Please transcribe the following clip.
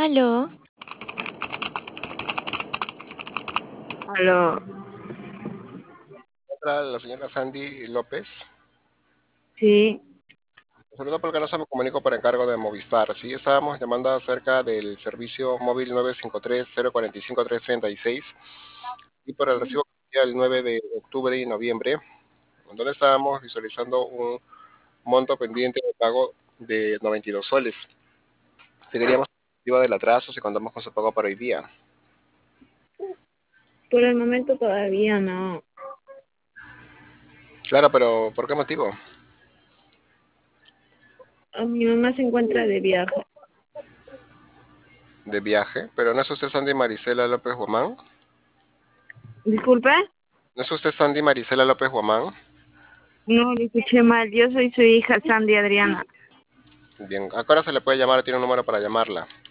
Aló, Aló, La señora Sandy López. sí, Saludo porque no se me comunico por encargo de Movistar. Sí, estábamos llamando acerca del servicio móvil 953-045-336 y por el recibo que el 9 de octubre y noviembre, donde estábamos visualizando un monto pendiente de pago de 92 soles. Si queríamos saber del atraso, si contamos con su pago para hoy día. por el momento todavía no. Claro, pero ¿por qué motivo? Mi mamá se encuentra de viaje. De viaje. Pero ¿no es usted Sandy Marisela López Guamán? Disculpe, ¿No es usted Sandy Marisela López Guamán? no le escuché mal. Yo soy su hija Sandy Adriana. Bien, ¿a qué hora se le puede llamar? ¿Tiene un número para llamarla?